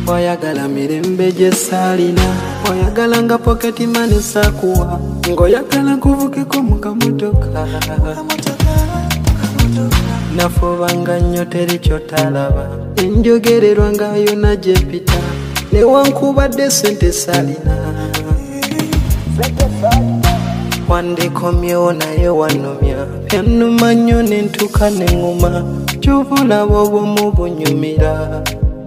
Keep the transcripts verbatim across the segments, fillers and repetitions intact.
oyagala mirembe gye saalina, oyagala nga pocket money sakuwa, ng'oyagala nkuvukeko mu kamotoka. Nafubanga nnyo teri ky'otalaba, enjogererwa nga yonna gye mpita, newankubadde sente saalina. Wandikomyewo naye wanomya, byannuma nnyo ne ntuuka ne ŋŋuma, ky'obulaba obw'omu bunyumira.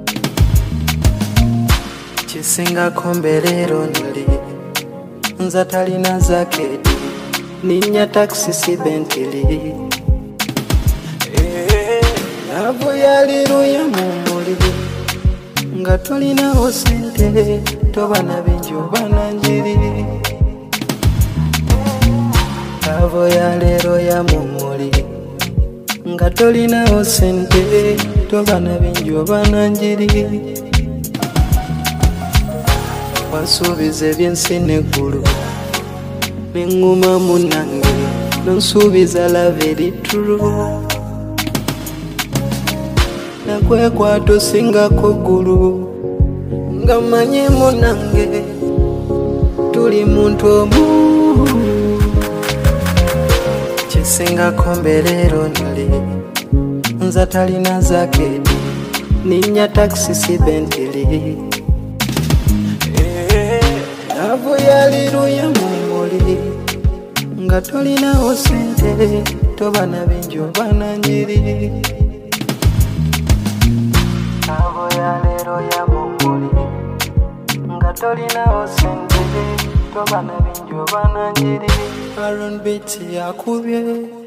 Kisingako mbereero ndali, nza talina zaketi, ninnya taxi si Bentley. Laavu yaliruya mu muliri, nga tolinawo sente, toba na bingi oba na njiri. Laavu ya leero ya mu muliri, nga tolinawo sente, toba na bingi oba na njiri. Wansuubiza eby'ensi n'eggulu, ne ŋŋuma munnange, nonsuubiza love eri true. Nakwekwata osingako ggulu, nga mmanyi munnange, tuli muntu omu. Kisingako mbereero ndali, nza talina zaketi, ninnya taxi si Bentley. Laavu yaliruya mu muliri, nga tolinawo sente, toba na bingi oba na njiri. Laavu yaleero ya mu muliri, nga tolinawo sente, toba na bingi oba na njiri. Aaron Beat yakubye.